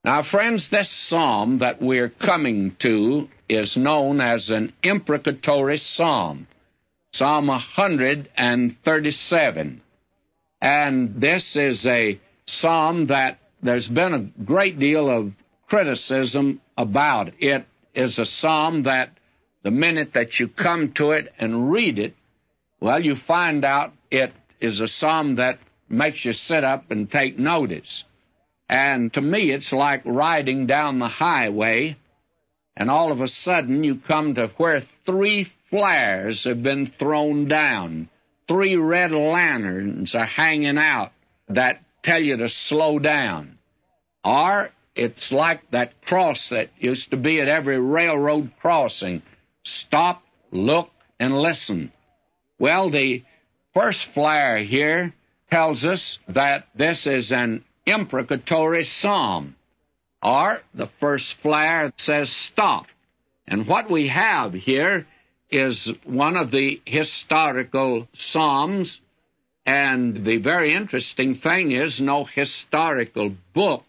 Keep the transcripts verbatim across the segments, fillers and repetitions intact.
Now, friends, this psalm that we're coming to is known as an imprecatory psalm, Psalm one thirty-seven. And this is a psalm that there's been a great deal of criticism about. It is a psalm that the minute that you come to it and read it, well, you find out it is a psalm that makes you sit up and take notice. And to me, it's like riding down the highway, and all of a sudden you come to where three flares have been thrown down. Three red lanterns are hanging out that tell you to slow down. Or it's like that cross that used to be at every railroad crossing. Stop, look, and listen. Well, the first flare here tells us that this is an imprecatory psalm. Or the first flare says stop. And what we have here is one of the historical psalms, and the very interesting thing is no historical book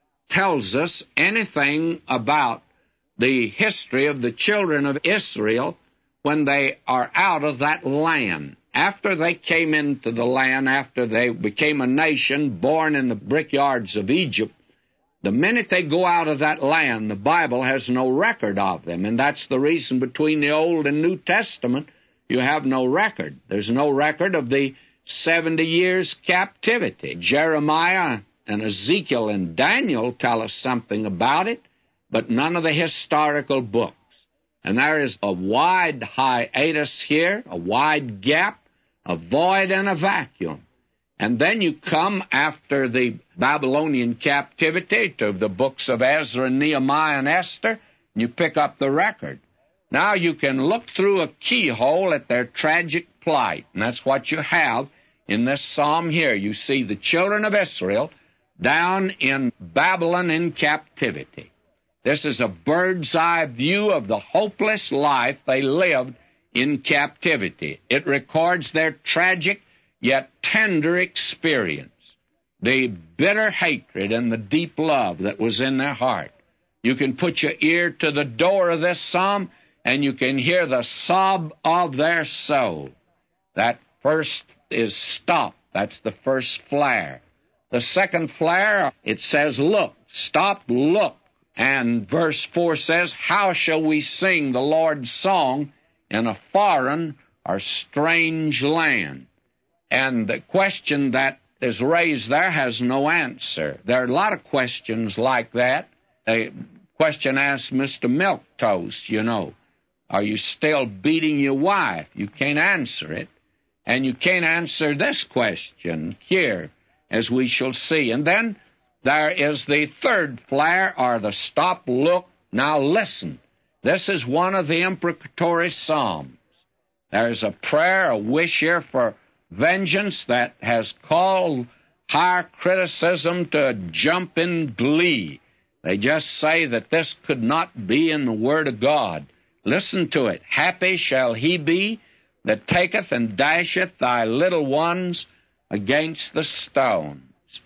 tells us anything about the history of the children of Israel when they are out of that land. After they came into the land, after they became a nation born in the brickyards of Egypt, the minute they go out of that land, the Bible has no record of them. And that's the reason between the Old and New Testament, you have no record. There's no record of the seventy years captivity. Jeremiah and Ezekiel and Daniel tell us something about it, but none of the historical books. And there is a wide hiatus here, a wide gap, a void and a vacuum. And then you come after the Babylonian captivity to the books of Ezra, Nehemiah, and Esther, and you pick up the record. Now you can look through a keyhole at their tragic plight, and that's what you have in this psalm here. You see the children of Israel down in Babylon in captivity. This is a bird's-eye view of the hopeless life they lived in captivity. It records their tragic yet tender experience, the bitter hatred and the deep love that was in their heart. You can put your ear to the door of this psalm, and you can hear the sob of their soul. That first is stop. That's the first flare. The second flare, it says look. Stop, look. And verse four says, how shall we sing the Lord's song in a foreign or strange land? And the question that is raised there has no answer. There are a lot of questions like that. A question asked Mister Milquetoast, you know, are you still beating your wife? You can't answer it. And you can't answer this question here, as we shall see. And then there is the third flare, or the stop, look, now listen. This is one of the imprecatory psalms. There's a prayer, a wish here for vengeance that has called higher criticism to jump in glee. They just say that this could not be in the Word of God. Listen to it. Happy shall he be that taketh and dasheth thy little ones against the stones.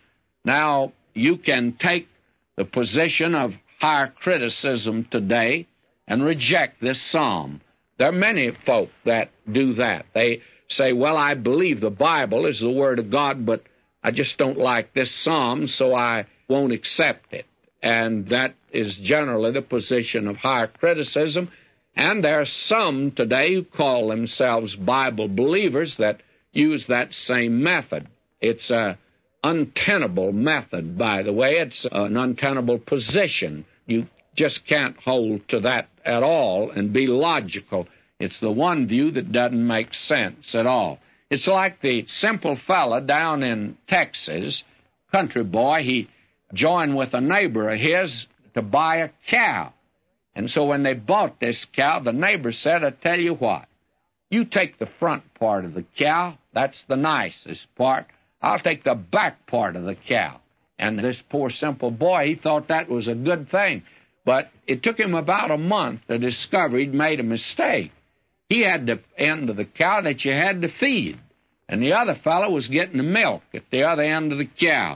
Now, you can take the position of higher criticism today and reject this psalm. There are many folk that do that. They say, well, I believe the Bible is the Word of God, but I just don't like this psalm, so I won't accept it. And that is generally the position of higher criticism. And there are some today who call themselves Bible believers that use that same method. It's an untenable method, by the way. It's an untenable position. You just can't hold to that at all and be logical. It's the one view that doesn't make sense at all. It's like the simple fella down in Texas, country boy, he joined with a neighbor of his to buy a cow. And so when they bought this cow, the neighbor said, I tell you what, you take the front part of the cow, that's the nicest part. I'll take the back part of the cow. And this poor simple boy, he thought that was a good thing. But it took him about a month to discover he'd made a mistake. He had the end of the cow that you had to feed, and the other fellow was getting the milk at the other end of the cow.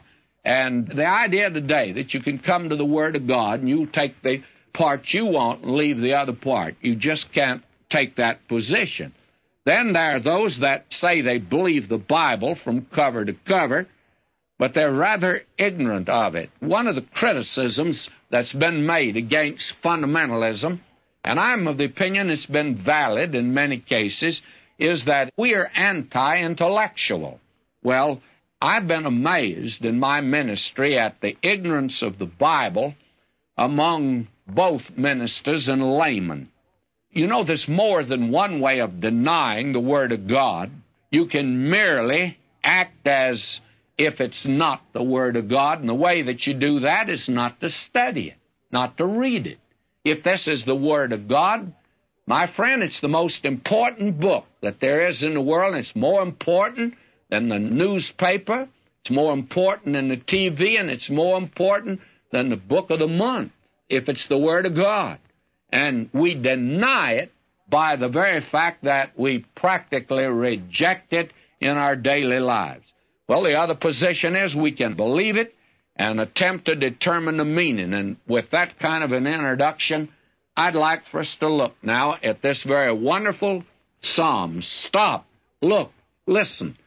And the idea today that you can come to the Word of God and you take the part you want and leave the other part, you just can't take that position. Then there are those that say they believe the Bible from cover to cover, but they're rather ignorant of it. One of the criticisms that's been made against fundamentalism, and I'm of the opinion it's been valid in many cases, is that we are anti-intellectual. Well, I've been amazed in my ministry at the ignorance of the Bible among both ministers and laymen. You know, there's more than one way of denying the Word of God. You can merely act as if it's not the Word of God, and the way that you do that is not to study it, not to read it. If this is the Word of God, my friend, it's the most important book that there is in the world. It's more important than the newspaper. It's more important than the T V, and it's more important than the book of the month, if it's the Word of God. And we deny it by the very fact that we practically reject it in our daily lives. Well, the other position is we can believe it and attempt to determine the meaning. And with that kind of an introduction, I'd like for us to look now at this very wonderful psalm. Stop, look, listen.